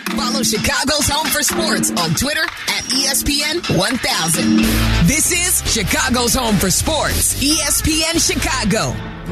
Follow Chicago's Home for Sports on Twitter at ESPN1000. This is Chicago's Home for Sports, ESPN Chicago.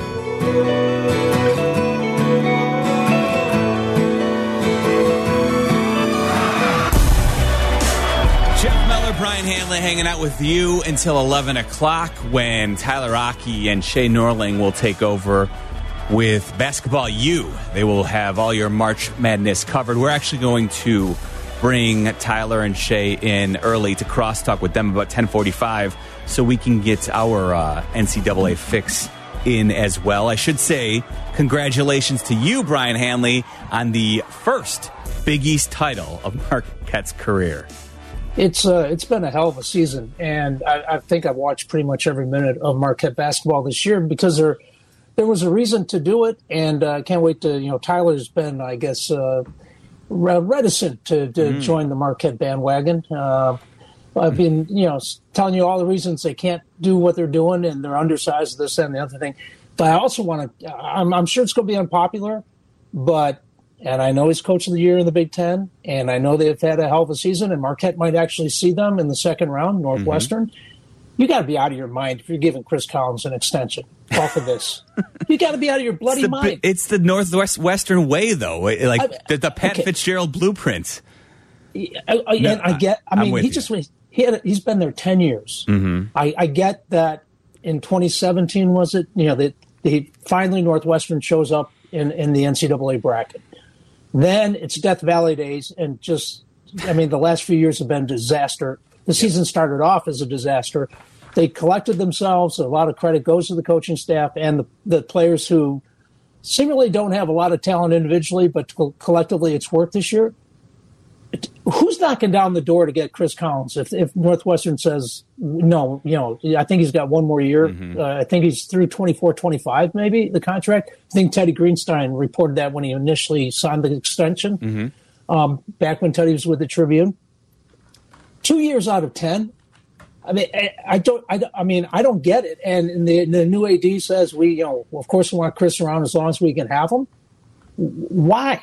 Jeff Meller, Brian Hanley hanging out with you until 11 o'clock when Tyler Rocky and Shay Norling will take over with Basketball U. They will have all your March Madness covered. We're actually going to bring Tyler and Shay in early to crosstalk with them about 10:45 so we can get our NCAA fix in as well. I should say congratulations to you, Brian Hanley, on the first Big East title of Marquette's career. It's been a hell of a season, and I think I've watched pretty much every minute of Marquette basketball this year because there was a reason to do it, and I can't wait to, Tyler's been, I guess, reticent to join the Marquette bandwagon. I've been, telling you all the reasons they can't do what they're doing, and they're undersized, this, and the other thing. But I also want to, I'm sure it's going to be unpopular, and I know he's coach of the year in the Big Ten, and I know they've had a hell of a season, and Marquette might actually see them in the second round, Northwestern. You got to be out of your mind if you're giving Chris Collins an extension off of this. You got to be out of your bloody mind. It's the Northwestern way, though, the Pat Fitzgerald blueprint. He's been there 10 years. I get that in 2017, was it? That finally Northwestern shows up in the NCAA bracket. Then it's Death Valley days, and the last few years have been a disaster. The season started off as a disaster. They collected themselves. A lot of credit goes to the coaching staff and the players who seemingly don't have a lot of talent individually, but collectively it's worked this year. Who's knocking down the door to get Chris Collins if Northwestern says no? I think he's got one more year. I think he's through 24-25, maybe, the contract. I think Teddy Greenstein reported that when he initially signed the extension, back when Teddy was with the Tribune. 2 years out of 10. I don't get it. And the new AD says of course we want Chris around as long as we can have him. Why?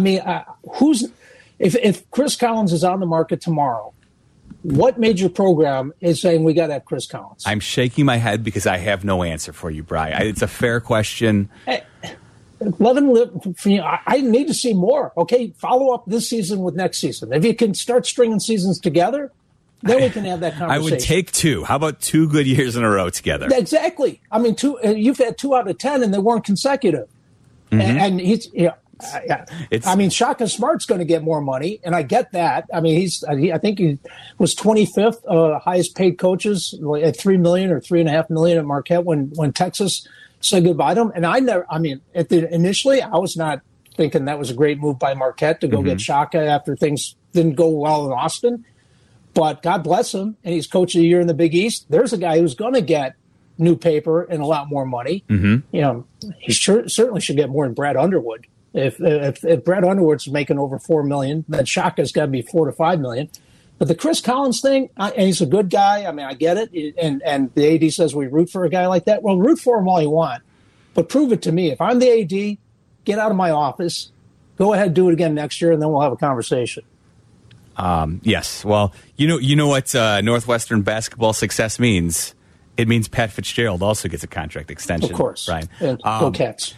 If Chris Collins is on the market tomorrow, what major program is saying we got to have Chris Collins? I'm shaking my head because I have no answer for you, Brian. It's a fair question. Let him live. I need to see more. Okay, follow up this season with next season. If you can start stringing seasons together, then we can have that conversation. I would take 2. How about 2 good years in a row together? Exactly. You've had 2 out of 10, and they weren't consecutive. And he's Shaka Smart's going to get more money, and I get that. I think he was 25th highest paid coaches at $3 million or $3.5 million at Marquette when Texas said goodbye to him. And initially I was not thinking that was a great move by Marquette to go get Shaka after things didn't go well in Austin. But God bless him, and he's coach of the year in the Big East. There's a guy who's going to get new paper and a lot more money. He certainly should get more than Brad Underwood. If Brad Underwood's making over $4 million, then Shaka's got to be $4 to $5 million. But the Chris Collins thing, and he's a good guy. I get it. And the AD says we root for a guy like that. Well, root for him all you want, but prove it to me. If I'm the AD, get out of my office. Go ahead, do it again next year, and then we'll have a conversation. Yes. Well, you know what Northwestern basketball success means. It means Pat Fitzgerald also gets a contract extension. Of course. Right. Go Cats.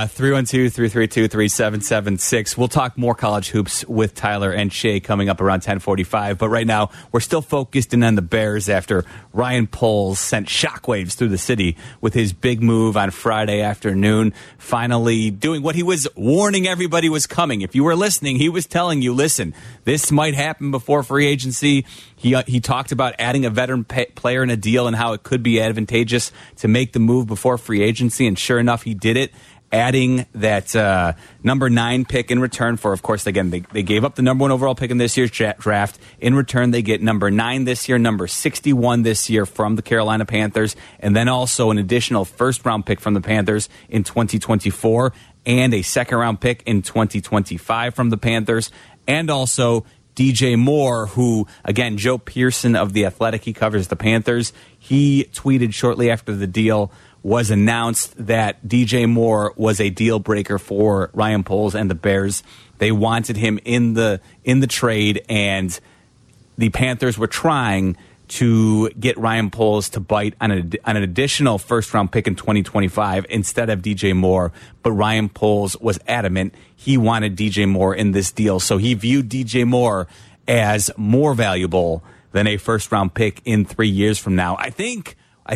312-332-3776. We'll talk more college hoops with Tyler and Shay coming up around 10:45. But right now, we're still focused in on the Bears after Ryan Poles sent shockwaves through the city with his big move on Friday afternoon, finally doing what he was warning everybody was coming. If you were listening, he was telling you, listen, this might happen before free agency. He talked about adding a veteran player in a deal and how it could be advantageous to make the move before free agency. And sure enough, he did it, adding that number 9 pick in return for, of course, again, they gave up the number 1 overall pick in this year's draft. In return, they get number 9 this year, number 61 this year from the Carolina Panthers, and then also an additional first-round pick from the Panthers in 2024 and a second-round pick in 2025 from the Panthers, and also DJ Moore, who, again, Joe Pearson of The Athletic, he covers the Panthers. He tweeted shortly after the deal was announced that DJ Moore was a deal breaker for Ryan Poles and the Bears. They wanted him in the trade, and the Panthers were trying to get Ryan Poles to bite on an additional first-round pick in 2025 instead of DJ Moore. But Ryan Poles was adamant he wanted DJ Moore in this deal. So he viewed DJ Moore as more valuable than a first-round pick in 3 years from now. I think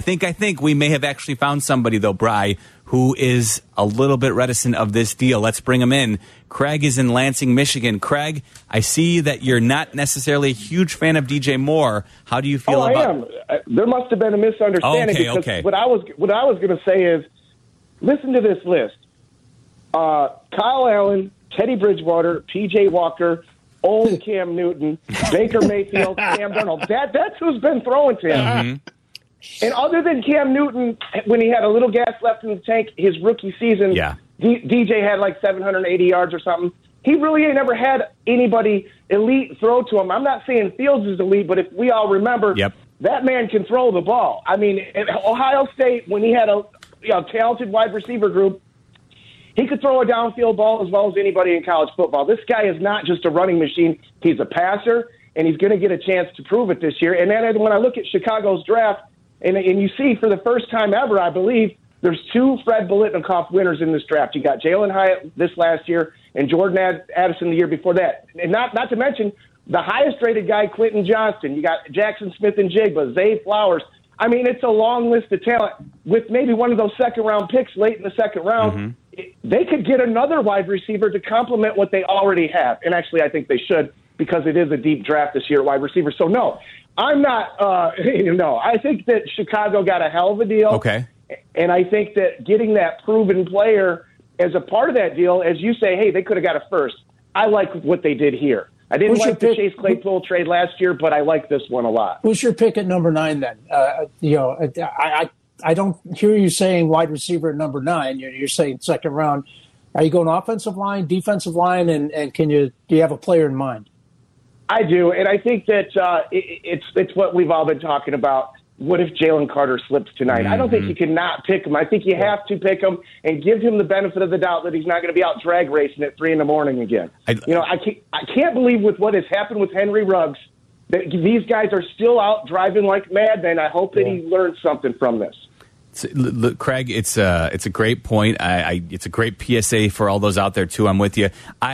we may have actually found somebody, though, Bri, who is a little bit reticent of this deal. Let's bring him in. Craig is in Lansing, Michigan. Craig, I see that you're not necessarily a huge fan of DJ Moore. How do you feel about? I am. There must have been a misunderstanding. Okay. What I was going to say is, listen to this list: Kyle Allen, Teddy Bridgewater, P.J. Walker, old Cam Newton, Baker Mayfield, Cam Darnold. That's who's been throwing to him. Mm-hmm. And other than Cam Newton, when he had a little gas left in the tank, his rookie season, DJ had like 780 yards or something. He really ain't never had anybody elite throw to him. I'm not saying Fields is elite, but if we all remember, that man can throw the ball. I mean, at Ohio State, when he had a talented wide receiver group, he could throw a downfield ball as well as anybody in college football. This guy is not just a running machine. He's a passer, and he's going to get a chance to prove it this year. And then when I look at Chicago's draft, and you see for the first time ever, I believe, there's two Fred Biletnikoff winners in this draft. You got Jalen Hyatt this last year and Jordan Addison the year before that. And not to mention the highest-rated guy, Quentin Johnston. You got Jackson Smith-Njigba, Zay Flowers. I mean, it's a long list of talent. With maybe one of those second-round picks late in the second round, they could get another wide receiver to complement what they already have. And actually, I think they should, because it is a deep draft this year at wide receiver. So, no. I'm not, I think that Chicago got a hell of a deal. Okay. And I think that getting that proven player as a part of that deal, as you say, hey, they could have got a first. I like what they did here. I didn't like the Chase Claypool trade last year, but I like this one a lot. Who's your pick at number 9 then? I don't hear you saying wide receiver at number 9. You're saying second round. Are you going offensive line, defensive line, and do you have a player in mind? I do, and I think that it's what we've all been talking about. What if Jalen Carter slips tonight? I don't think you can not pick him. I think you have to pick him and give him the benefit of the doubt that he's not going to be out drag racing at 3 a.m. again. I can't believe with what has happened with Henry Ruggs that these guys are still out driving like madmen. I hope that he learns something from this. Look, Craig, it's a great point. It's a great PSA for all those out there too. I'm with you.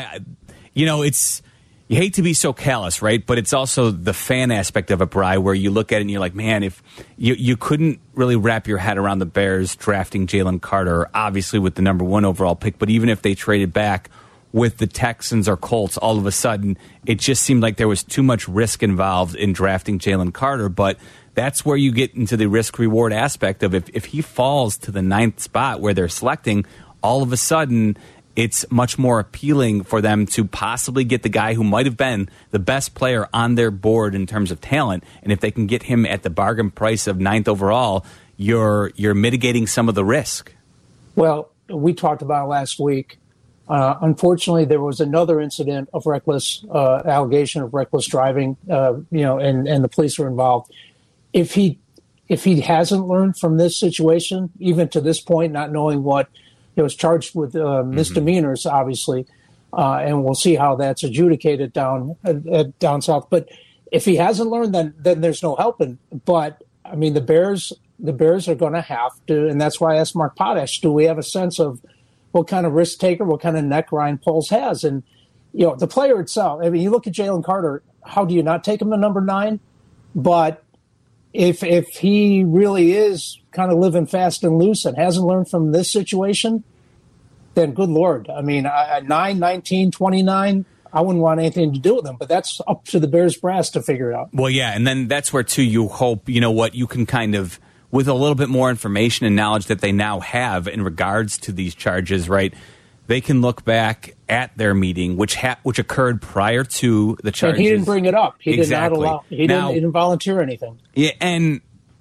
You hate to be so callous, right? But it's also the fan aspect of it, Bri, where you look at it and you're like, man, if you couldn't really wrap your head around the Bears drafting Jalen Carter, obviously with the number 1 overall pick, but even if they traded back with the Texans or Colts, all of a sudden, it just seemed like there was too much risk involved in drafting Jalen Carter. But that's where you get into the risk-reward aspect of if he falls to the 9th spot where they're selecting, all of a sudden it's much more appealing for them to possibly get the guy who might have been the best player on their board in terms of talent. And if they can get him at the bargain price of 9th overall, you're mitigating some of the risk. Well, we talked about it last week. Unfortunately, there was another incident of allegation of reckless driving, and the police were involved. If he hasn't learned from this situation, even to this point, not knowing what, he was charged with misdemeanors, obviously, and we'll see how that's adjudicated down south. But if he hasn't learned, then there's no helping. But I mean, the Bears are going to have to, and that's why I asked Mark Potash, do we have a sense of what kind of risk taker, what kind of neck Ryan Poles has? And the player itself. I mean, you look at Jalen Carter. How do you not take him to number 9? But if he really is kind of living fast and loose and hasn't learned from this situation, then good Lord. I mean, 9, 19, 29, I wouldn't want anything to do with him, but that's up to the Bears brass to figure it out. Well, yeah, and then that's where, too, you hope, you can kind of, with a little bit more information and knowledge that they now have in regards to these charges, right, they can look back at their meeting, which occurred prior to the charges. And he didn't bring it up. He exactly. did not allow. He didn't volunteer anything. Yeah, and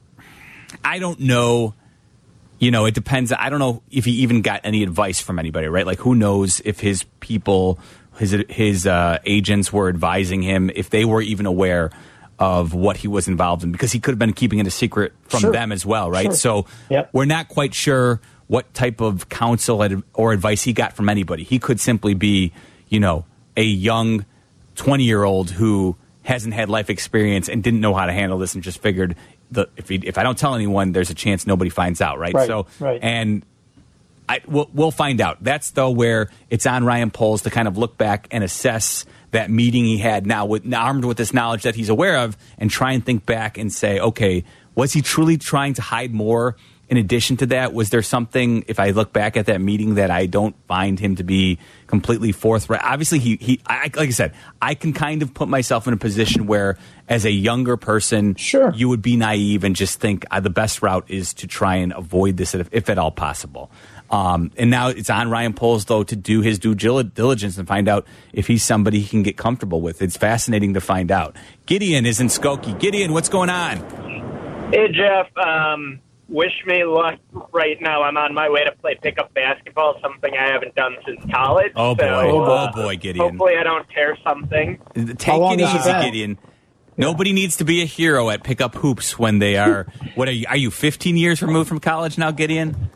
I don't know. It depends. I don't know if he even got any advice from anybody, right? Like, who knows if his people, his agents were advising him, if they were even aware of what he was involved in, because he could have been keeping it a secret from them as well, right? Sure. So we're not quite sure what type of counsel or advice he got from anybody. He could simply be, a young 20-year-old who hasn't had life experience and didn't know how to handle this and just figured if I don't tell anyone, there's a chance nobody finds out, right? And we'll find out. That's, though, where it's on Ryan Poles to kind of look back and assess that meeting he had now armed with this knowledge that he's aware of and try and think back and say, okay, was he truly trying to hide more? In addition to that, was there something, if I look back at that meeting, that I don't find him to be completely forthright? Obviously, like I said, I can kind of put myself in a position where, as a younger person, sure, you would be naive and just think the best route is to try and avoid this if at all possible. And now it's on Ryan Poles, though, to do his due diligence and find out if he's somebody he can get comfortable with. It's fascinating to find out. Gideon is in Skokie. Gideon, what's going on? Hey, Jeff. Wish me luck right now. I'm on my way to play pickup basketball, something I haven't done since college. Oh, boy. So, boy, Gideon. Hopefully I don't tear something. Take it easy, Gideon. Nobody needs to be a hero at pickup hoops when they are... What are you 15 years removed from college now, Gideon?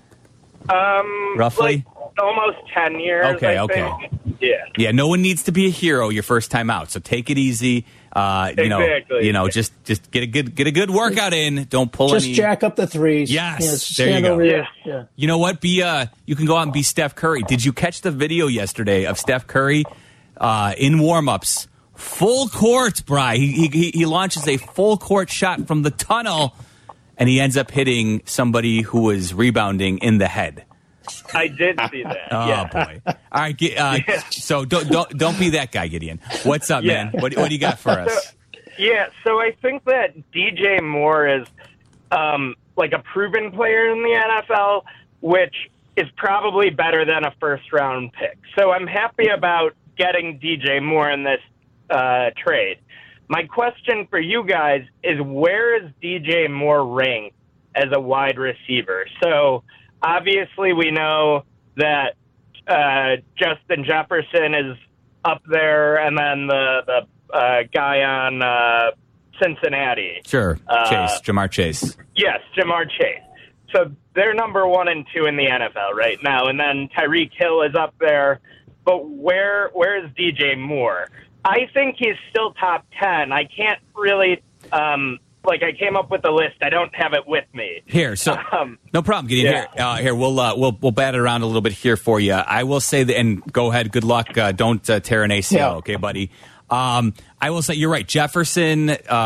Roughly? Like almost 10 years, Okay. Yeah. Yeah, no one needs to be a hero your first time out, so take it easy. Exactly. Just get a good workout in. Don't pull any. Just jack up the threes. Yes, there you go. Yeah. You know what? You can go out and be Steph Curry. Did you catch the video yesterday of Steph Curry in warm-ups? Full court, Bri. He launches a full court shot from the tunnel, and he ends up hitting somebody who was rebounding in the head. I did see that. Oh boy! All right, so don't be that guy, Gideon. What's up, man? What do you got for us? So I think that DJ Moore is like a proven player in the NFL, which is probably better than a first-round pick. So I'm happy about getting DJ Moore in this trade. My question for you guys is, where is DJ Moore ranked as a wide receiver? So obviously, we know that Justin Jefferson is up there, and then the guy on Cincinnati. Sure, Jamar Chase. Yes, Jamar Chase. So they're number 1 and 2 in the NFL right now, and then Tyreek Hill is up there. But where is DJ Moore? I think he's still top 10. I can't really... I came up with the list. I don't have it with me. Here, so no problem. Gideon. Here, we'll bat it around a little bit here for you. I will say that, and go ahead. Good luck. Don't tear an ACL, okay, buddy? I will say you're right. Jefferson,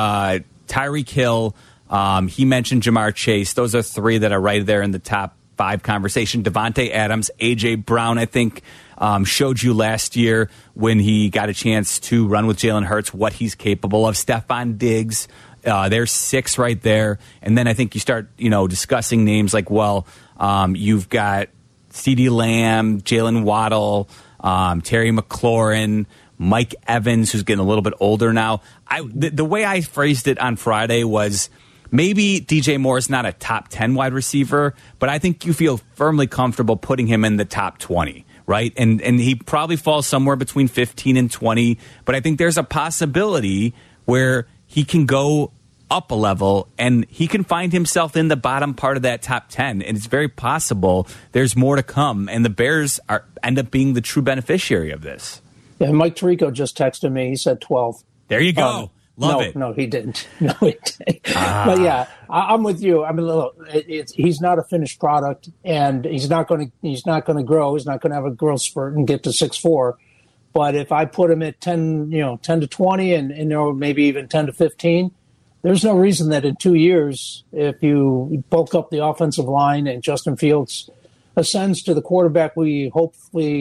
Tyreek Hill. He mentioned Jamar Chase. Those are 3 that are right there in the top 5 conversation. Devontae Adams, AJ Brown. I think showed you last year when he got a chance to run with Jalen Hurts what he's capable of. Stephon Diggs. There's 6 right there. And then I think you start, discussing names like, you've got CeeDee Lamb, Jalen Waddle, Terry McLaurin, Mike Evans, who's getting a little bit older now. The way I phrased it on Friday was maybe DJ Moore is not a top 10 wide receiver, but I think you feel firmly comfortable putting him in the top 20. Right. And he probably falls somewhere between 15 and 20. But I think there's a possibility where he can go up a level and he can find himself in the bottom part of that top 10. And it's very possible there's more to come. And the Bears end up being the true beneficiary of this. Yeah, Mike Tirico just texted me. He said 12. There you go. Love it. No, he didn't. No, he didn't. But yeah, I'm with you. I mean, look, he's not a finished product, and he's not going to grow. He's not going to have a growth spurt and get to 6'4". But if I put him at 10 to 20, and maybe even 10 to 15, there's no reason that in 2 years, if you bulk up the offensive line and Justin Fields ascends to the quarterback we hope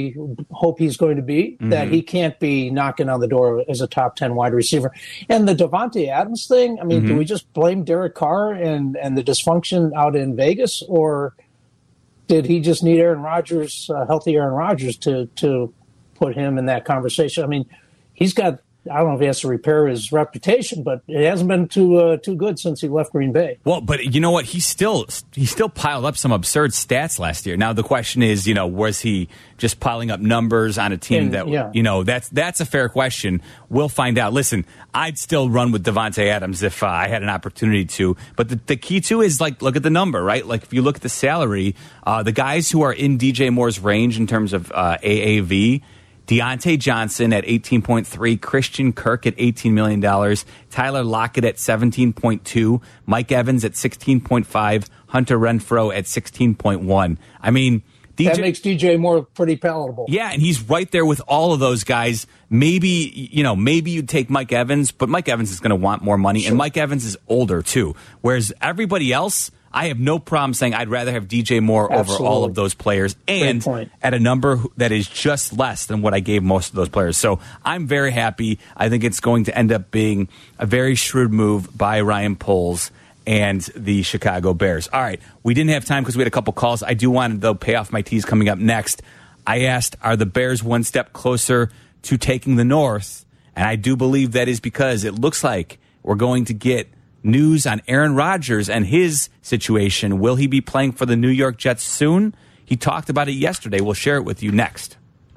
he's going to be, that he can't be knocking on the door as a top 10 wide receiver. And the Devontae Adams thing, I mean, do we just blame Derek Carr and the dysfunction out in Vegas, or did he just need Aaron Rodgers, healthy Aaron Rodgers, to put him in that conversation? I mean, he's got, I don't know if he has to repair his reputation, but it hasn't been too good since he left Green Bay. Well, but you know what? He still piled up some absurd stats last year. Now the question is, was he just piling up numbers on a team that's a fair question. We'll find out. Listen, I'd still run with Devontae Adams if I had an opportunity to. But the key too is look at the number, right? Like if you look at the salary, the guys who are in DJ Moore's range in terms of AAV. Deontay Johnson at 18.3, Christian Kirk at $18 million, Tyler Lockett at 17.2, Mike Evans at 16.5, Hunter Renfrow at 16.1. I mean, that makes DJ Moore pretty palatable. Yeah, and he's right there with all of those guys. Maybe you'd take Mike Evans, but Mike Evans is going to want more money, and Mike Evans is older too. Whereas everybody else, I have no problem saying I'd rather have DJ Moore over all of those players, and at a number that is just less than what I gave most of those players. So I'm very happy. I think it's going to end up being a very shrewd move by Ryan Poles and the Chicago Bears. All right, we didn't have time because we had a couple calls. I do want to, though, pay off my tees coming up next. I asked, are the Bears one step closer to taking the North? And I do believe that is because it looks like we're going to get news on Aaron Rodgers and his situation. Will he be playing for the New York Jets soon? He talked about it yesterday. We'll share it with you next.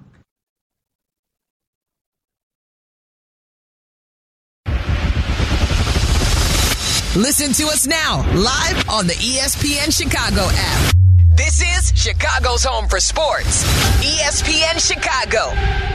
Listen to us now, live on the ESPN Chicago app. This is Chicago's home for sports, ESPN Chicago.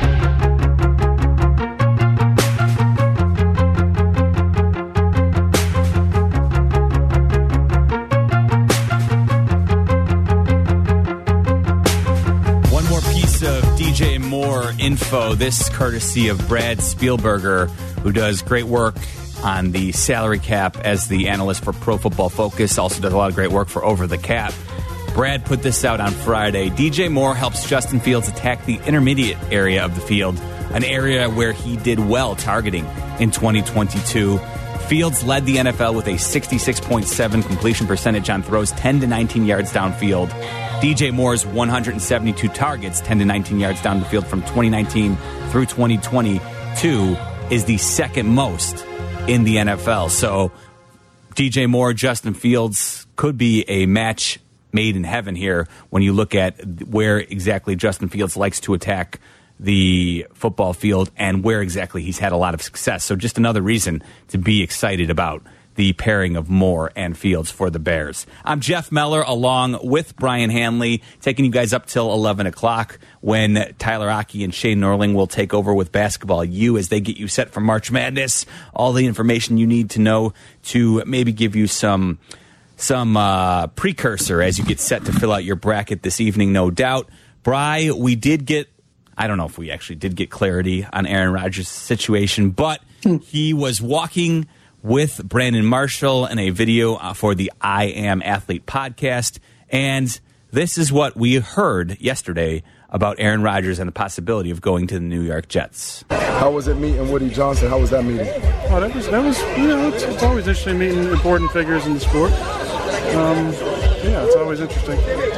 One more piece of DJ Moore info. This courtesy of Brad Spielberger, who does great work on the salary cap as the analyst for Pro Football Focus, also does a lot of great work for Over the Cap. Brad put this out on Friday. DJ Moore helps Justin Fields attack the intermediate area of the field, an area where he did well targeting in 2022. Fields led the NFL with a 66.7 completion percentage on throws 10 to 19 yards downfield. DJ Moore's 172 targets, 10 to 19 yards down the field from 2019 through 2022 is the second most in the NFL. So DJ Moore, Justin Fields could be a match made in heaven here when you look at where exactly Justin Fields likes to attack the football field and where exactly he's had a lot of success. So just another reason to be excited about the pairing of Moore and Fields for the Bears. I'm Jeff Meller along with Brian Hanley, taking you guys up till 11 o'clock when Tyler Aki and Shane Norling will take over with Basketball U as they get you set for March Madness. All the information you need to know to maybe give you some precursor as you get set to fill out your bracket this evening, no doubt. Bri, we did get, I don't know if we actually did get clarity on Aaron Rodgers' situation, but he was walking with Brandon Marshall in a video for the I Am Athlete podcast. And this is what we heard yesterday about Aaron Rodgers and the possibility of going to the New York Jets. How was it meeting Woody Johnson? How was that meeting? Oh, that was it's always interesting meeting important figures in the sport. It's always interesting.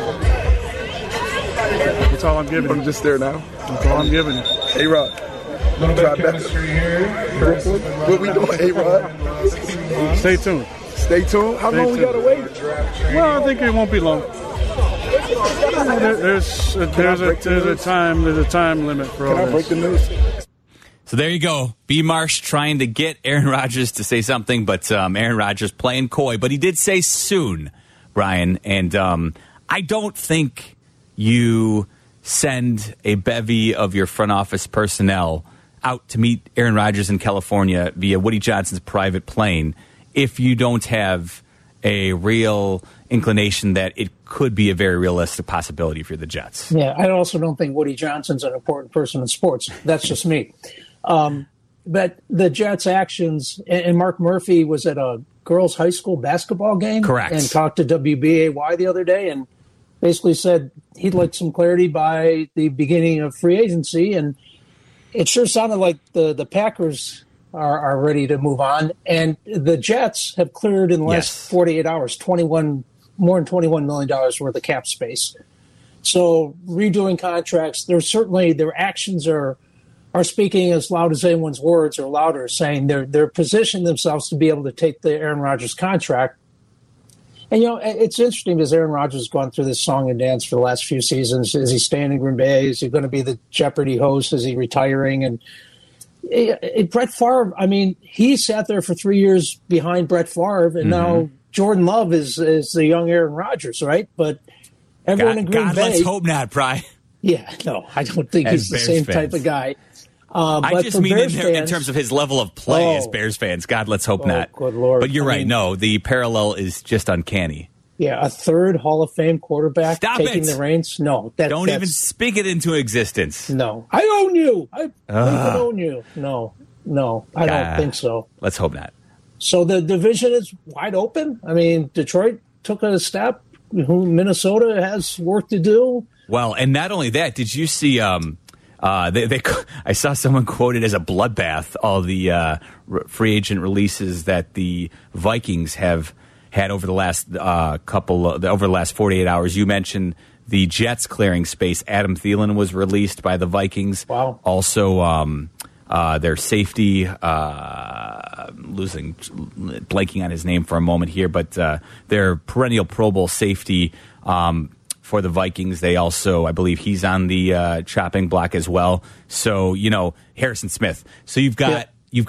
That's all I'm giving you. I'm just there now. That's all I'm giving you. A-Rod. Little bit of chemistry here. What we doing, A-Rod? Stay tuned. Stay tuned? How long we got to wait? Well, I think it won't be long. There's a time limit for all this. Can I break the news? So there you go. B. Marsh trying to get Aaron Rodgers to say something, but Aaron Rodgers playing coy. But he did say soon, Brian. And I don't think you send a bevy of your front office personnel out to meet Aaron Rodgers in California via Woody Johnson's private plane if you don't have a real inclination that it could be a very realistic possibility for the Jets. Yeah, I also don't think Woody Johnson's an important person in sports. That's just me. But the Jets' actions, and Mark Murphy was at a girls' high school basketball game. Correct. And talked to WBAY the other day and basically said he'd like some clarity by the beginning of free agency. And it sure sounded like the Packers are ready to move on. And the Jets have cleared in the last 48 hours more than $21 million worth of cap space. So redoing contracts, their actions are speaking as loud as anyone's words or louder, saying they're positioning themselves to be able to take the Aaron Rodgers contract. And, it's interesting because Aaron Rodgers has gone through this song and dance for the last few seasons. Is he staying in Green Bay? Is he going to be the Jeopardy host? Is he retiring? And Brett Favre, he sat there for 3 years behind Brett Favre, and now Jordan Love is the young Aaron Rodgers, right? But everyone in Green Bay... let's hope not, Bri. Yeah, no, I don't think he's the same type of guy. I just mean in terms of his level of play as Bears fans. God, let's hope not. Good Lord. But you're right. No, the parallel is just uncanny. Yeah, a third Hall of Fame quarterback taking the reins? No. Don't even speak it into existence. No. I own you. I own you. No, I don't think so. Let's hope not. So the division is wide open. I mean, Detroit took a step. Minnesota has work to do. Well, and not only that, did you see I saw someone quoted as a bloodbath all the free agent releases that the Vikings have had over the last over the last 48 hours. You mentioned the Jets clearing space. Adam Thielen was released by the Vikings. Wow. Also, their safety, blanking on his name for a moment here, but their perennial Pro Bowl safety for the Vikings. They also, I believe he's on the chopping block as well. So, Harrison Smith. So you've got,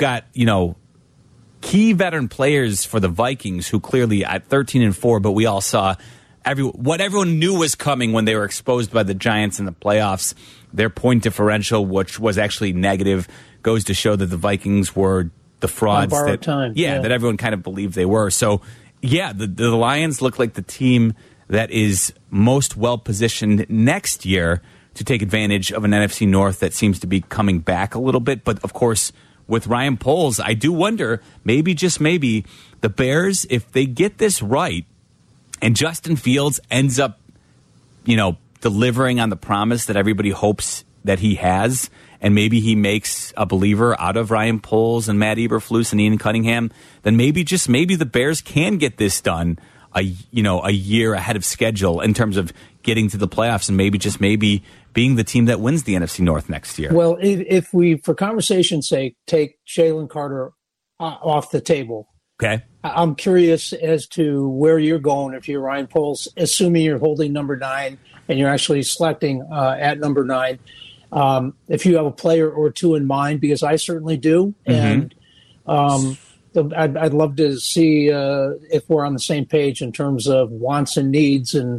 key veteran players for the Vikings who clearly at 13-4, but we all saw what everyone knew was coming when they were exposed by the Giants in the playoffs. Their point differential, which was actually negative, goes to show that the Vikings were the frauds that everyone kind of believed they were. So, the Lions look like the team that is most well-positioned next year to take advantage of an NFC North that seems to be coming back a little bit. But, of course, with Ryan Poles, I do wonder, maybe, just maybe, the Bears, if they get this right and Justin Fields ends up, delivering on the promise that everybody hopes that he has, and maybe he makes a believer out of Ryan Poles and Matt Eberflus and Ian Cunningham, then maybe, just maybe, the Bears can get this done a year ahead of schedule in terms of getting to the playoffs and maybe, just maybe, being the team that wins the NFC North next year. Well, if we, for conversation's sake, take Jalen Carter off the table, okay, I'm curious as to where you're going if you're Ryan Poles, assuming you're holding number 9 and you're actually selecting at number 9. If you have a player or two in mind, because I certainly do, and I'd love to see if we're on the same page in terms of wants and needs, and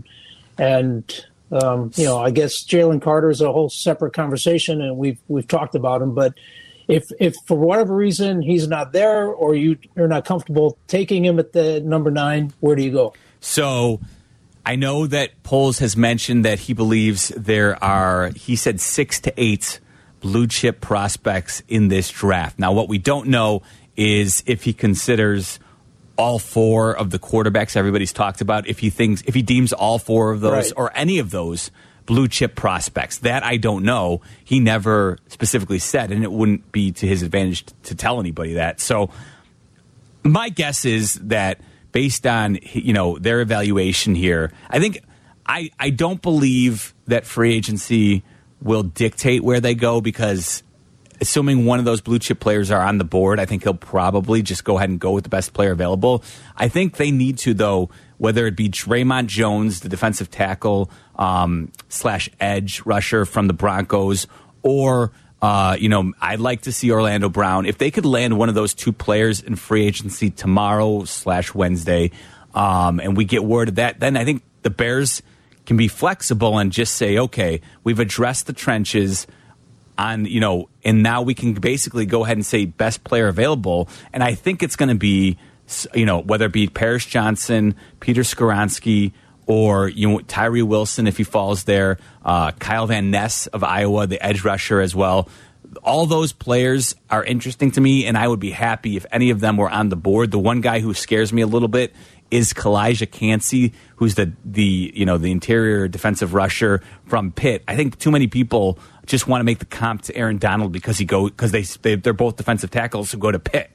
I guess Jalen Carter is a whole separate conversation, and we've talked about him. But if for whatever reason he's not there, or you're not comfortable taking him at the number 9, where do you go? So I know that Poles has mentioned that he believes there are, he said, 6 to 8 blue chip prospects in this draft. Now, what we don't know is if he considers all 4 of the quarterbacks everybody's talked about, if he deems all 4 of those or any of those blue chip prospects. That I don't know. He never specifically said, and it wouldn't be to his advantage to tell anybody that. So my guess is that based on their evaluation here, I think I don't believe that free agency will dictate where they go, because assuming one of those blue chip players are on the board, I think he'll probably just go ahead and go with the best player available. I think they need to, though, whether it be Draymond Jones, the defensive tackle / edge rusher from the Broncos, or I'd like to see Orlando Brown. If they could land one of those 2 players in free agency tomorrow / Wednesday, and we get word of that, then I think the Bears can be flexible and just say, okay, we've addressed the trenches on, and now we can basically go ahead and say best player available. And I think it's going to be, whether it be Paris Johnson, Peter Skoronski, or Tyree Wilson if he falls there, Kyle Van Ness of Iowa, the edge rusher as well. All those players are interesting to me, and I would be happy if any of them were on the board. The one guy who scares me a little bit is Kalijah Kancey, who's the interior defensive rusher from Pitt. I think too many people just want to make the comp to Aaron Donald because they're both defensive tackles who go to Pitt.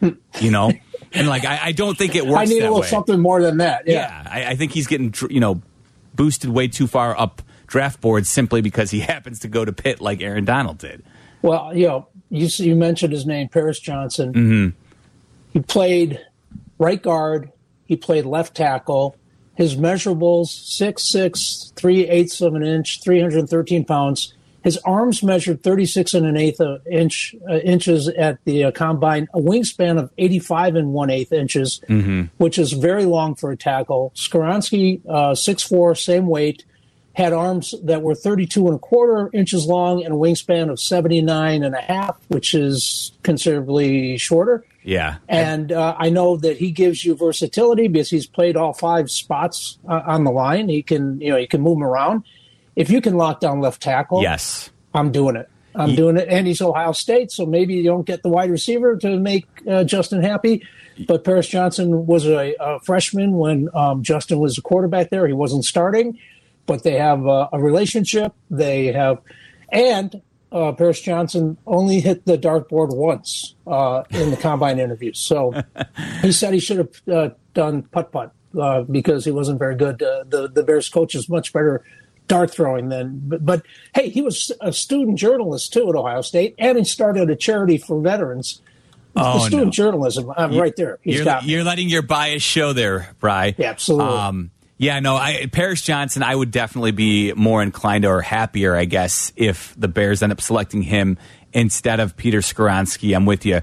And I don't think it works. I need a little something more than that. Yeah, I think he's getting boosted way too far up draft boards simply because he happens to go to Pitt like Aaron Donald did. Well, you mentioned his name, Paris Johnson. Mm-hmm. He played right guard. He played left tackle. His measurables: 6'6", 3/8 of an inch, 313 pounds. His arms measured 36 1/8 inches at the combine, a wingspan of 85 1/8 inches, which is very long for a tackle. Skoronski, 6'4", same weight. had arms that were 32.25 inches long and a wingspan of 79.5, which is considerably shorter. Yeah. And I know that he gives you versatility because he's played all 5 spots on the line. He can move him around. If you can lock down left tackle, yes, I'm doing it. Doing it. And he's Ohio State, so maybe you don't get the wide receiver to make Justin happy. But Paris Johnson was a freshman when Justin was a quarterback there. He wasn't starting. But they have a relationship. They have, and Paris Johnson only hit the dartboard once in the combine interviews. So he said he should have done putt-putt because he wasn't very good. The Bears coach is much better dart throwing than. But hey, he was a student journalist too at Ohio State, and he started a charity for veterans. Student journalism, I'm right there. You're letting your bias show there, Bri. Yeah, absolutely. Yeah, no, Paris Johnson, I would definitely be more inclined or happier, I guess, if the Bears end up selecting him instead of Peter Skoronski. I'm with you.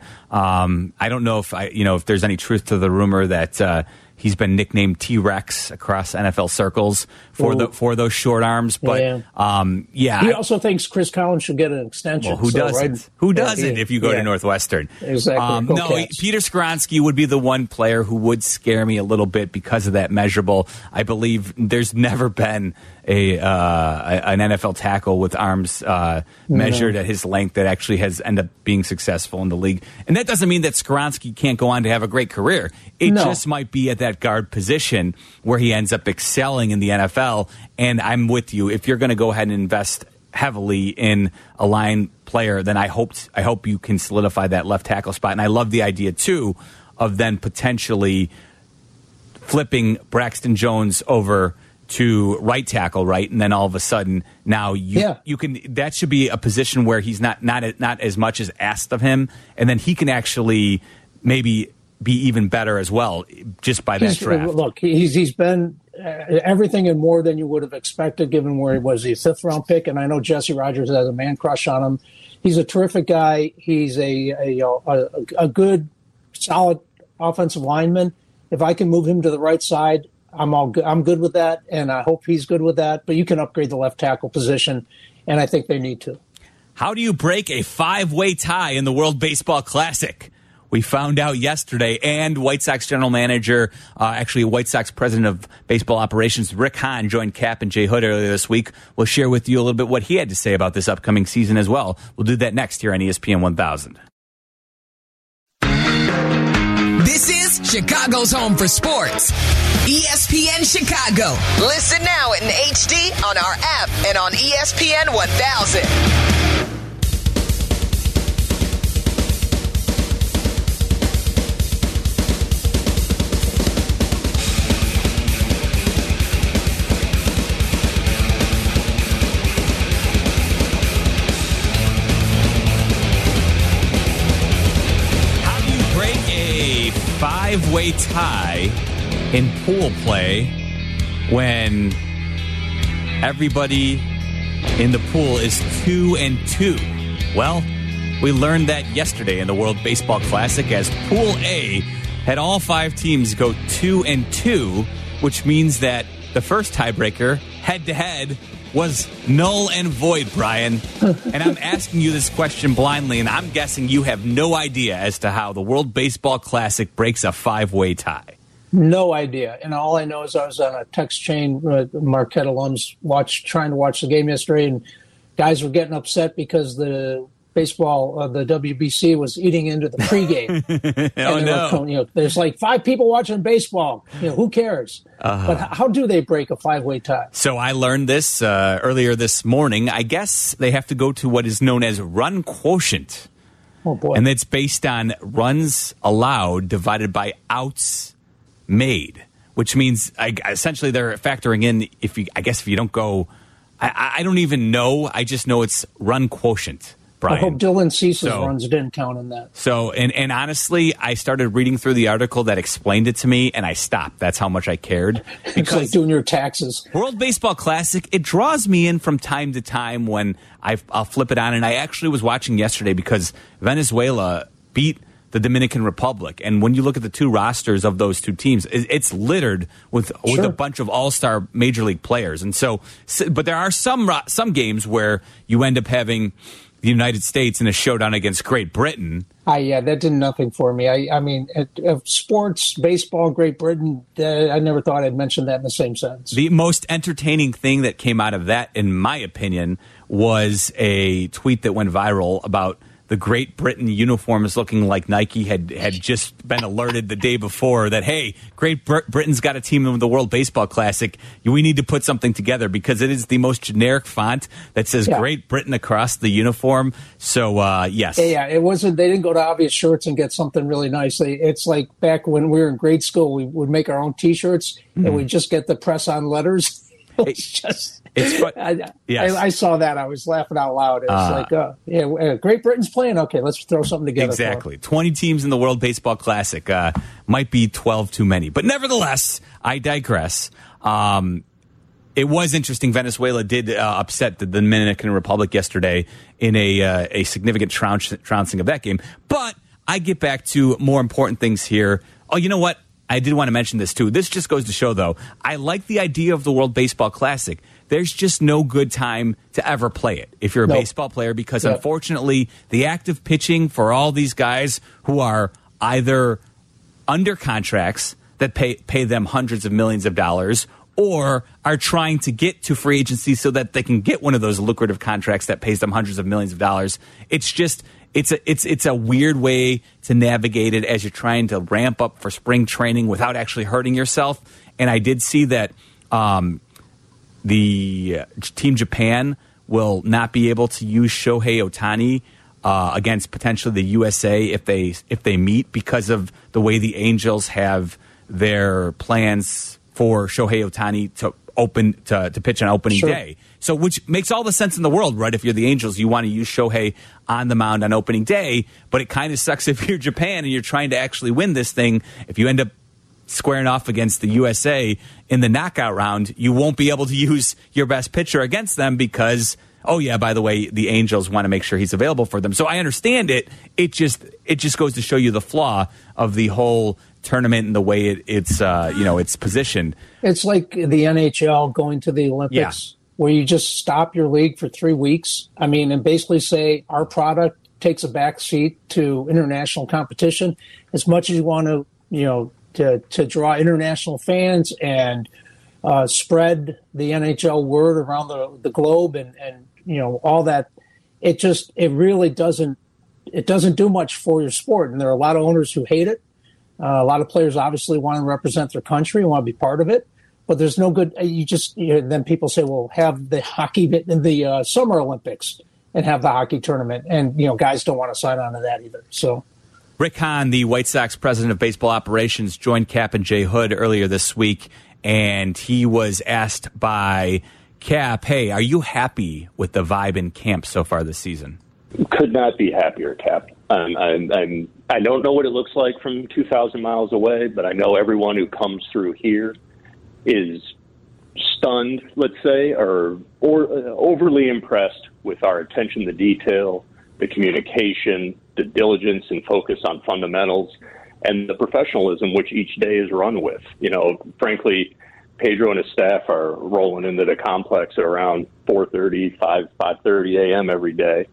I don't know if there's any truth to the rumor that he's been nicknamed T-Rex across NFL circles for those short arms. But he also thinks Chris Collins should get an extension. Well, who doesn't? Right? Who doesn't if you go to Northwestern? Exactly. No, Peter Skoronski would be the one player who would scare me a little bit because of that measurable. I believe there's never been an NFL tackle with arms measured at his length that actually has ended up being successful in the league. And that doesn't mean that Skoronski can't go on to have a great career. It just might be at that guard position where he ends up excelling in the NFL. And I'm with you. If you're going to go ahead and invest heavily in a line player, then I hope you can solidify that left tackle spot. And I love the idea, too, of then potentially flipping Braxton Jones over to right tackle, right? And then all of a sudden now you can, that should be a position where he's not as much as asked of him. And then he can actually maybe be even better as well just by that draft. Look, he's been everything and more than you would have expected given where he was, the 5th round pick. And I know Jesse Rogers has a man crush on him. He's a terrific guy. He's a good, solid offensive lineman. If I can move him to the right side, I'm good with that, and I hope he's good with that. But you can upgrade the left tackle position, and I think they need to. How do you break a 5-way tie in the World Baseball Classic? We found out yesterday, and White Sox general manager, White Sox president of baseball operations, Rick Hahn, joined Cap and Jay Hood earlier this week. We'll share with you a little bit what he had to say about this upcoming season as well. We'll do that next here on ESPN 1000. This is Chicago's home for sports. ESPN Chicago. Listen now in HD on our app and on ESPN 1000. Five-way tie in pool play when everybody in the pool is 2-2. Well, we learned that yesterday in the World Baseball Classic as Pool A had all 5 teams go 2-2, which means that the first tiebreaker, head-to-head, was null and void, Brian. And I'm asking you this question blindly, and I'm guessing you have no idea as to how the World Baseball Classic breaks a 5-way tie. No idea. And all I know is I was on a text chain, Marquette alums trying to watch the game yesterday, and guys were getting upset because the baseball, the WBC was eating into the pregame. There's like 5 people watching baseball. Who cares? But how do they break a 5-way tie? So I learned this earlier this morning. I guess they have to go to what is known as run quotient. Oh, boy. And it's based on runs allowed divided by outs made, which means essentially they're factoring in if you don't go, I don't even know. I just know it's run quotient. Brian. I hope Dylan Cease's runs didn't count in that. So, and honestly, I started reading through the article that explained it to me, and I stopped. That's how much I cared. It's like doing your taxes. World Baseball Classic, it draws me in from time to time when I'll flip it on, and I actually was watching yesterday because Venezuela beat the Dominican Republic. And when you look at the two rosters of those two teams, it's littered with a bunch of all-star major league players. And so, but there are some games where you end up having the United States in a showdown against Great Britain. That did nothing for me. I mean, sports, baseball, Great Britain, I never thought I'd mention that in the same sentence. The most entertaining thing that came out of that, in my opinion, was a tweet that went viral about the Great Britain uniforms looking like Nike had just been alerted the day before that, hey, Great Britain's got a team in the World Baseball Classic. We need to put something together because it is the most generic font that says Great Britain across the uniform. So, yes. Yeah, it wasn't. They didn't go to Obvious Shirts and get something really nice. It's like back when we were in grade school, we would make our own T-shirts and we'd just get the press-on letters. It's fun. I saw that. I was laughing out loud. It's like, Great Britain's playing. Okay, let's throw something together. Exactly. 20 teams in the World Baseball Classic. Might be 12 too many. But nevertheless, I digress. It was interesting. Venezuela did upset the Dominican Republic yesterday in a significant trouncing of that game. But I get back to more important things here. Oh, you know what? I did want to mention this, too. This just goes to show, though, I like the idea of the World Baseball Classic. There's just no good time to ever play it if you're a baseball player because, unfortunately, the active pitching for all these guys who are either under contracts that pay them hundreds of millions of dollars or are trying to get to free agency so that they can get one of those lucrative contracts that pays them hundreds of millions of dollars. It's just... It's a weird way to navigate it as you're trying to ramp up for spring training without actually hurting yourself. And I did see that the Team Japan will not be able to use Shohei Ohtani against potentially the USA if they meet because of the way the Angels have their plans for Shohei Ohtani to pitch on opening day. So, which makes all the sense in the world, right? If you're the Angels, you want to use Shohei on the mound on opening day, but it kind of sucks if you're Japan and you're trying to actually win this thing. If you end up squaring off against the USA in the knockout round, you won't be able to use your best pitcher against them because, oh yeah, by the way, the Angels want to make sure he's available for them. So I understand it. It just goes to show you the flaw of the whole tournament and the way it's positioned. It's like the NHL going to the Olympics, where you just stop your league for 3 weeks. I mean, and basically say our product takes a back seat to international competition. As much as you want to draw international fans and spread the NHL word around the globe and all that, it really doesn't do much for your sport. And there are a lot of owners who hate it. A lot of players obviously want to represent their country and want to be part of it, but there's no good. Then people say, well, have the hockey in the Summer Olympics and have the hockey tournament. And, guys don't want to sign on to that either. So Rick Hahn, the White Sox president of baseball operations, joined Cap and Jay Hood earlier this week, and he was asked by Cap, hey, are you happy with the vibe in camp so far this season? Could not be happier, Cap. I don't know what it looks like from 2,000 miles away, but I know everyone who comes through here is stunned, let's say, or overly impressed with our attention to detail, the communication, the diligence and focus on fundamentals, and the professionalism which each day is run with. Frankly, Pedro and his staff are rolling into the complex at around 4:30, 5:30 a.m. every day.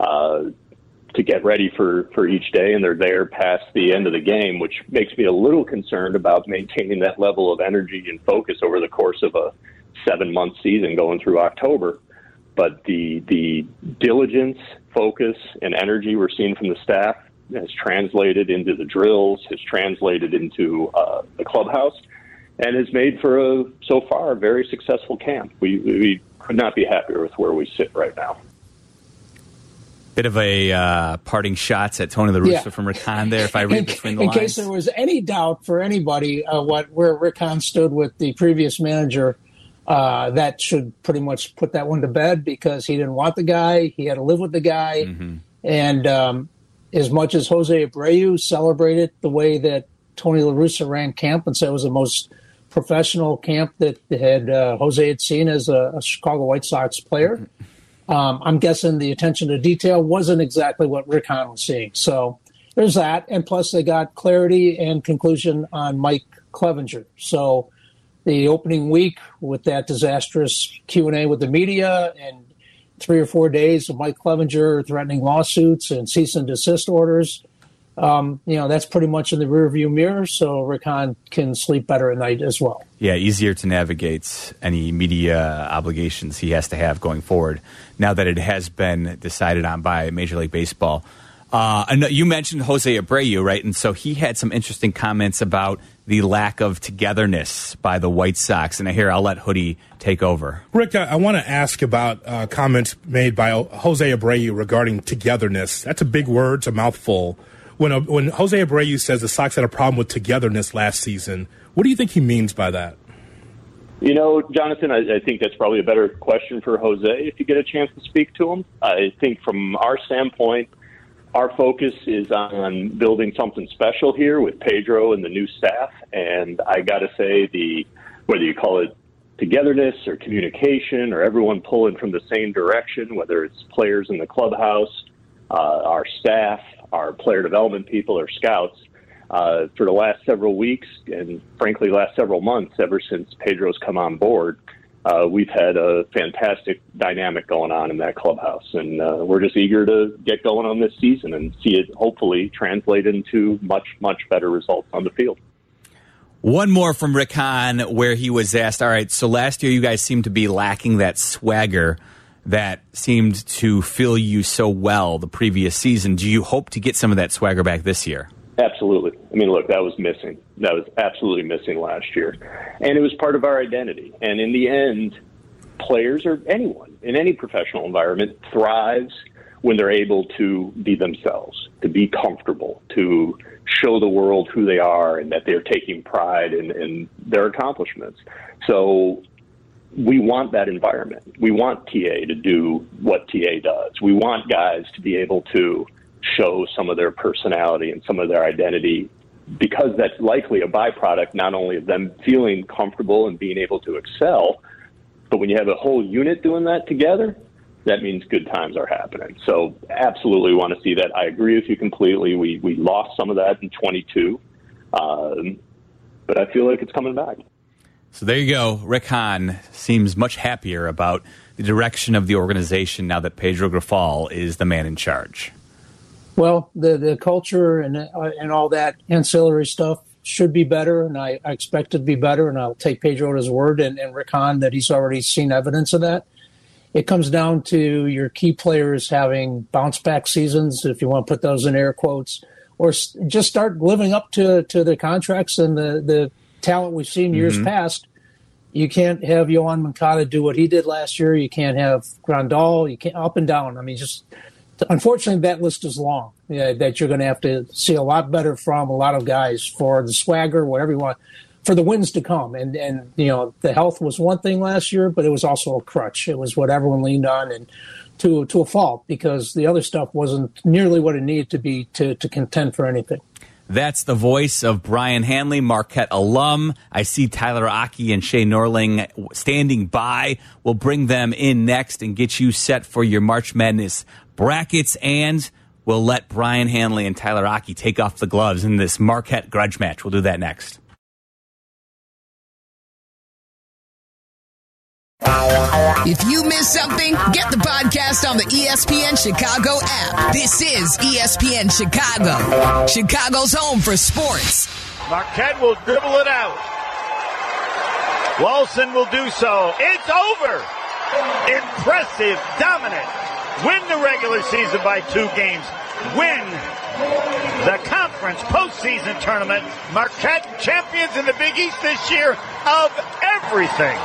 To get ready for each day, and they're there past the end of the game, which makes me a little concerned about maintaining that level of energy and focus over the course of a 7-month season going through October. But the diligence, focus, and energy we're seeing from the staff has translated into the drills, has translated into the clubhouse, and has made for so far a very successful camp. We could not be happier with where we sit right now. Bit of a parting shots at Tony La Russa from Rick Hahn there, if I read between the lines. In case there was any doubt for anybody where Rick Hahn stood with the previous manager, that should pretty much put that one to bed because he didn't want the guy. He had to live with the guy. Mm-hmm. And as much as Jose Abreu celebrated the way that Tony La Russa ran camp and said it was the most professional camp that Jose had seen as a Chicago White Sox player, I'm guessing the attention to detail wasn't exactly what Rick Hahn was seeing. So there's that. And plus they got clarity and conclusion on Mike Clevenger. So the opening week with that disastrous Q&A with the media and 3 or 4 days of Mike Clevenger threatening lawsuits and cease and desist orders, that's pretty much in the rearview mirror, so Rick Hahn can sleep better at night as well. Yeah, easier to navigate any media obligations he has to have going forward now that it has been decided on by Major League Baseball. You mentioned Jose Abreu, right? And so he had some interesting comments about the lack of togetherness by the White Sox. And here, I'll let Hoodie take over. Rick, I want to ask about comments made by Jose Abreu regarding togetherness. That's a big word. It's a mouthful. When Jose Abreu says the Sox had a problem with togetherness last season, what do you think he means by that? Jonathan, I think that's probably a better question for Jose if you get a chance to speak to him. I think from our standpoint, our focus is on building something special here with Pedro and the new staff. And I got to say, whether you call it togetherness or communication or everyone pulling from the same direction, whether it's players in the clubhouse, our staff, our player development people or scouts, for the last several weeks and frankly last several months, ever since Pedro's come on board, we've had a fantastic dynamic going on in that clubhouse. And we're just eager to get going on this season and see it hopefully translate into much, much better results on the field. One more from Rick Hahn where he was asked, all right, so last year you guys seemed to be lacking that swagger that seemed to fill you so well the previous season. Do you hope to get some of that swagger back this year? Absolutely. I mean, look, that was missing. That was absolutely missing last year. And it was part of our identity. And in the end, players or anyone in any professional environment thrives when they're able to be themselves, to be comfortable, to show the world who they are and that they're taking pride in their accomplishments. So we want that environment. We want TA to do what TA does. We want guys to be able to show some of their personality and some of their identity, because that's likely a byproduct not only of them feeling comfortable and being able to excel, but when you have a whole unit doing that together, that means good times are happening. So absolutely want to see that. I agree with you completely. We lost some of that in 22, but I feel like it's coming back. So there you go. Rick Hahn seems much happier about the direction of the organization now that Pedro Grifol is the man in charge. Well, the culture and all that ancillary stuff should be better, and I expect it to be better, and I'll take Pedro at his word and Rick Hahn that he's already seen evidence of that. It comes down to your key players having bounce-back seasons, if you want to put those in air quotes, or just start living up to the contracts and the talent we've seen years past. You can't have Yohan Moncada do what he did last year. You can't have Grandal. You can't up and down. I mean, just unfortunately, that list is long. That you're going to have to see a lot better from a lot of guys for the swagger, whatever you want, for the wins to come. And the health was one thing last year, but it was also a crutch. It was what everyone leaned on, and to a fault, because the other stuff wasn't nearly what it needed to be to contend for anything. That's the voice of Brian Hanley, Marquette alum. I see Tyler Aki and Shea Norling standing by. We'll bring them in next and get you set for your March Madness brackets, and we'll let Brian Hanley and Tyler Aki take off the gloves in this Marquette grudge match. We'll do that next. If you missed something, get the podcast on the ESPN Chicago app. This is ESPN Chicago, Chicago's home for sports. Marquette will dribble it out. Walson will do so. It's over. Impressive, dominant. Win the regular season by 2 games. Win the conference postseason tournament. Marquette champions in the Big East this year of everything.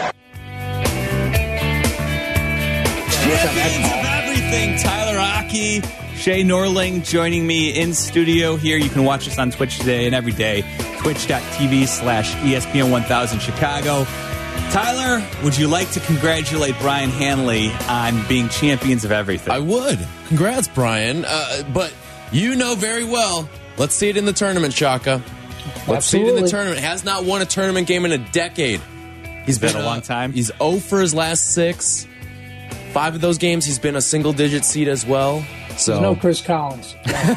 Champions of everything. Tyler Aki, Shea Norling joining me in studio here. You can watch us on Twitch today and every day. Twitch.tv/ESPN1000 Chicago. Tyler, would you like to congratulate Brian Hanley on being champions of everything? I would. Congrats, Brian. But you know very well, let's see it in the tournament, Shaka. Let's see it in the tournament. Has not won a tournament game in a decade. He's been a long time. He's 0 for his last 6. 5 of those games, he's been a single-digit seed as well. So There's no Chris Collins.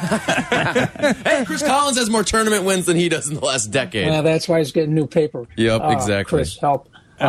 Hey, Chris Collins has more tournament wins than he does in the last decade. Yeah, that's why he's getting new paper. Yep, exactly. Chris, help.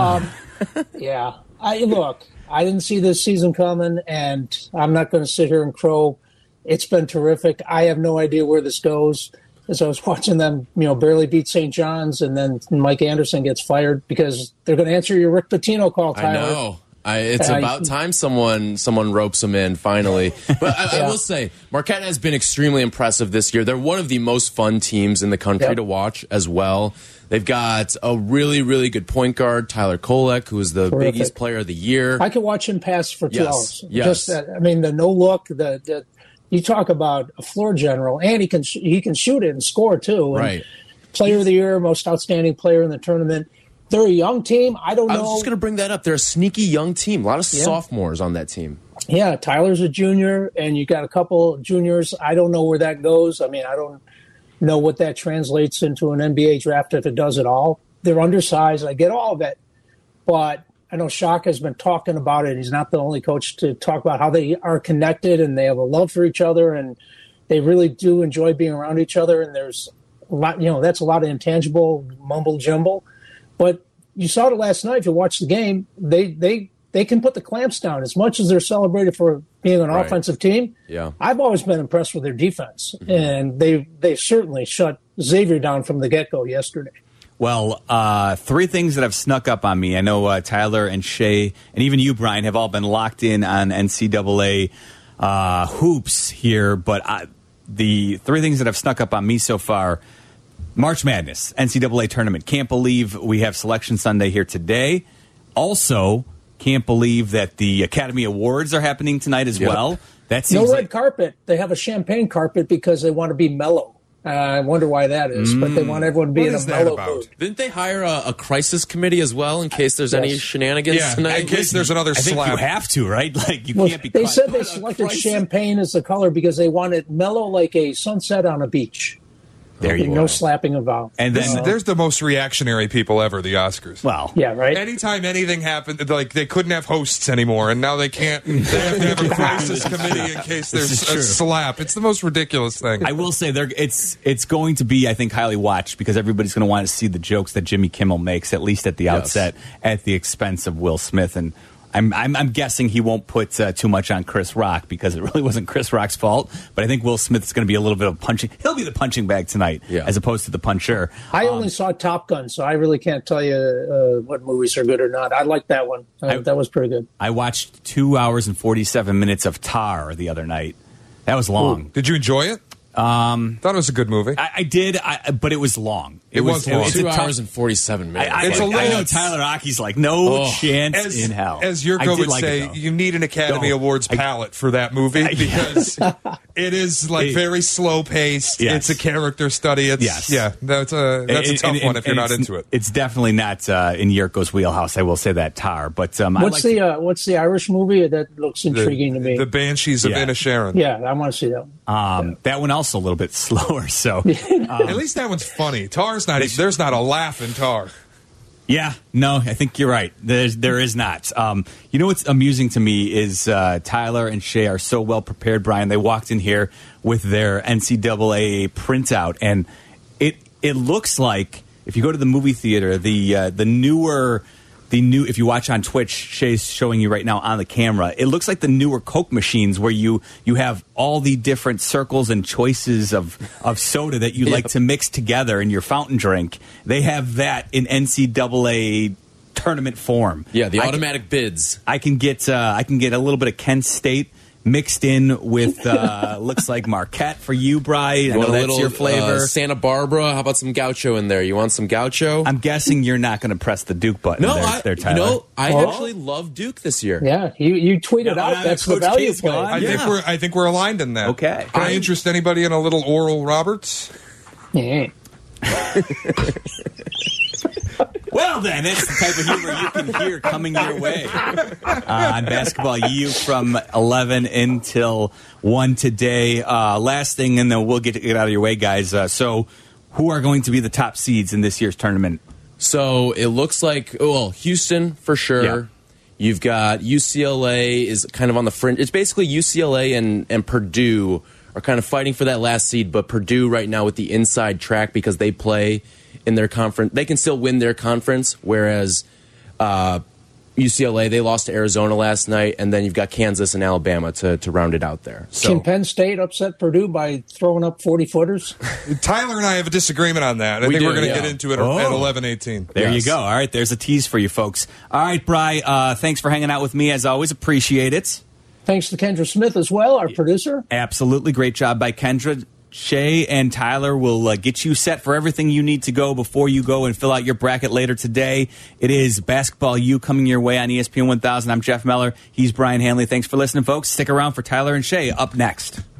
Yeah. I didn't see this season coming, and I'm not going to sit here and crow. It's been terrific. I have no idea where this goes. As I was watching them, barely beat St. John's, and then Mike Anderson gets fired because they're going to answer your Rick Pitino call, Tyler. I know. It's about time someone ropes them in finally. But I will say, Marquette has been extremely impressive this year. They're one of the most fun teams in the country to watch as well. They've got a really, really good point guard, Tyler Kolek, who is the Big East Player of the Year. I could watch him pass for 2 hours. Yes. The no look, you talk about a floor general, and he can shoot it and score too. And right. Player of the Year, most outstanding player in the tournament. They're a young team. I don't know. I was just going to bring that up. They're a sneaky young team. A lot of sophomores on that team. Yeah, Tyler's a junior, and you got a couple juniors. I don't know where that goes. I don't know what that translates into an NBA draft, if it does at all. They're undersized. I get all of it. But I know Shaka has been talking about it. He's not the only coach to talk about how they are connected and they have a love for each other, and they really do enjoy being around each other. And there's a lot, that's a lot of intangible mumble jumble. But you saw it last night. If you watched the game, they can put the clamps down as much as they're celebrated for being an offensive team. Yeah, I've always been impressed with their defense, and they certainly shut Xavier down from the get-go yesterday. Well, 3 things that have snuck up on me. I know Tyler and Shea, and even you, Brian, have all been locked in on NCAA hoops here, but the 3 things that have snuck up on me so far: March Madness, NCAA tournament. Can't believe we have Selection Sunday here today. Also, can't believe that the Academy Awards are happening tonight as well. That seems no red carpet. They have a champagne carpet because they want to be mellow. I wonder why that is, but they want everyone to be in a mellow mood. Didn't they hire a crisis committee as well in case there's any shenanigans tonight? In case there's another slap. I think you have to, right? Like, you can't be. They said they selected champagne as the color because they want it mellow like a sunset on a beach. There you go. No slapping involved. And then there's the most reactionary people ever, the Oscars. Well, yeah, right. Anytime anything happened, like they couldn't have hosts anymore, and now they can't. They have to have a crisis committee in case there's a slap. It's the most ridiculous thing. I will say it's going to be, I think, highly watched because everybody's going to want to see the jokes that Jimmy Kimmel makes, at least at the outset, at the expense of Will Smith. And I'm guessing he won't put too much on Chris Rock because it really wasn't Chris Rock's fault. But I think Will Smith's going to be a little bit of punching. He'll be the punching bag tonight as opposed to the puncher. I only saw Top Gun, so I really can't tell you what movies are good or not. I like that one. That was pretty good. I watched 2 hours and 47 minutes of Tar the other night. That was long. Ooh. Did you enjoy it? Thought it was a good movie. I did, but it was long. It was long. 2 hours and 47 minutes. I know Tyler Aki's like, no chance in hell. As Yurko would say, you need an Academy Awards palette for that movie because it is like very slow paced. It's a character study. It's that's a tough one if you're not into it. It's definitely not in Yurko's wheelhouse. I will say that, Tar. But what's the Irish movie that looks intriguing to me? The Banshees of Inisherin. Yeah, I want to see that one. That one also a little bit slower. So at least that one's funny. Tar's not. There's not a laugh in Tar. Yeah, no, I think you're right. There is not. You know what's amusing to me is Tyler and Shea are so well prepared, Brian. They walked in here with their NCAA printout, and it looks like if you go to the movie theater, the new. If you watch on Twitch, Shay's showing you right now on the camera, it looks like the newer Coke machines where you have all the different circles and choices of soda that you like to mix together in your fountain drink. They have that in NCAA tournament form. Yeah, the automatic bids. I can get a little bit of Kent State mixed in with looks like Marquette for you, Brian. I know that's your flavor. Santa Barbara. How about some gaucho in there? You want some gaucho? I'm guessing you're not going to press the Duke button. No, there, Tyler. I actually love Duke this year. Yeah, you tweeted out that's the value play. I think we're aligned in that. Okay. Can I interest anybody in a little Oral Roberts? Yeah. Well, then, that's the type of humor you can hear coming your way on Basketball U from 11 until 1 today. Last thing, and then we'll get out of your way, guys. So who are going to be the top seeds in this year's tournament? So it looks like, Houston for sure. You've got UCLA is kind of on the fringe. It's basically UCLA and Purdue are kind of fighting for that last seed, but Purdue right now with the inside track because they play in their conference. They can still win their conference, whereas UCLA, they lost to Arizona last night, and then you've got Kansas and Alabama to round it out there. So, can Penn State upset Purdue by throwing up 40-footers? Tyler and I have a disagreement on that. I think we're going to get into it at 11:18. There you go. All right, there's a tease for you folks. All right, Bri, thanks for hanging out with me as always. Appreciate it. Thanks to Kendra Smith as well, our producer. Absolutely. Great job by Kendra. Shay and Tyler will get you set for everything you need to go before you go and fill out your bracket later today. It is Basketball U coming your way on ESPN 1000. I'm Jeff Meller. He's Brian Hanley. Thanks for listening, folks. Stick around for Tyler and Shay up next.